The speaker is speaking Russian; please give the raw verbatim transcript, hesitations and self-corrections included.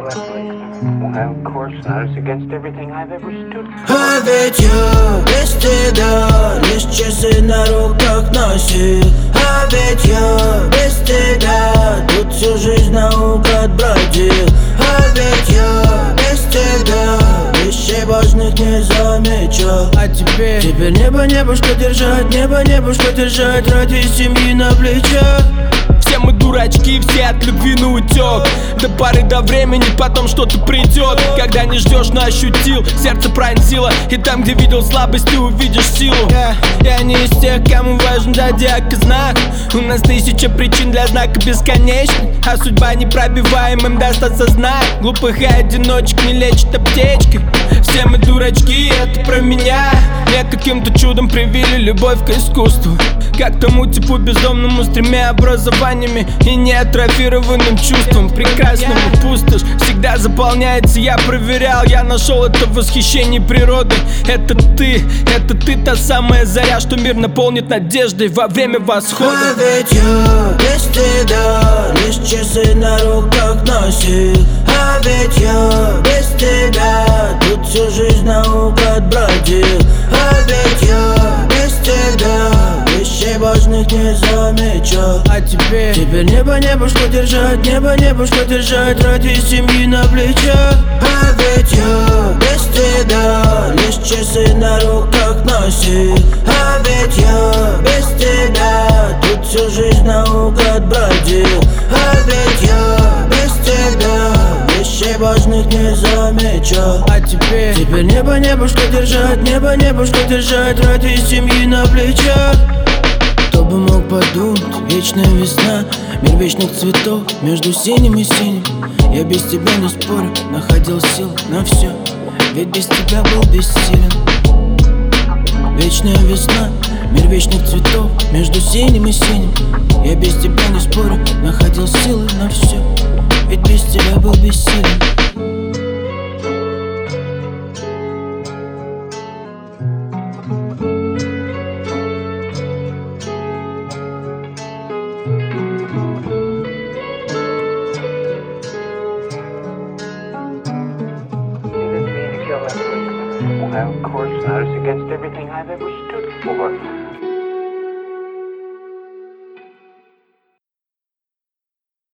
А ведь я без тебя лишь часы на руках носил. А ведь я без тебя тут всю жизнь наугад бродил. А ведь я без тебя вещей важных не замечал. А теперь, теперь небо, небушка держать, небо, небушка держать ради семьи на плечах. Все мы дурачки, все от любви на утек. До поры до времени, потом что-то придет. Когда не ждешь, но ощутил, сердце пронзило. И там, где видел слабость, ты увидишь силу. Я, я не из тех, кому важен зодиак и знак. У нас тысяча причин для знака бесконечных, а судьба непробиваемым даст осознать. Глупых и одиночек не лечит аптечкой. Все мы дурачки, это про меня. Мне каким-то чудом привили любовь к искусству, как тому типу бездомному с тремя образованиями и неатрофированным чувством. Прекрасного пустошь всегда заполняется. Я проверял, я нашел это в восхищении природой. Это ты, это ты та самая заря, что мир наполнит надеждой во время восхода. А ведь я без тебя лишь часы на руках носил. А ведь я без тебя тут всю жизнь наугад бродил. А ведь я без тебя вещей важных не замечал. А теперь, теперь небо, небушка держать, небо, небушка держать ради семьи на плечах. А ведь я без тебя лишь часы на руках носил. А ведь я без тебя тут всю жизнь наугад бродил. А ведь я без тебя вещей важных не замечал. а теперь, теперь небо, небушка держать, небо, небушка держать ради семьи на плечах. Кто бы мог подумать, вечная весна, мир вечных цветов между синим и синим. Я без тебя, не спорю, находил сил на все, ведь без тебя был бессилен. Вечная весна, мир вечных цветов между синим и синим. Я без тебя, не спорю, находил силы на все, ведь без тебя был бессилен. Well, of course, not as against everything I've ever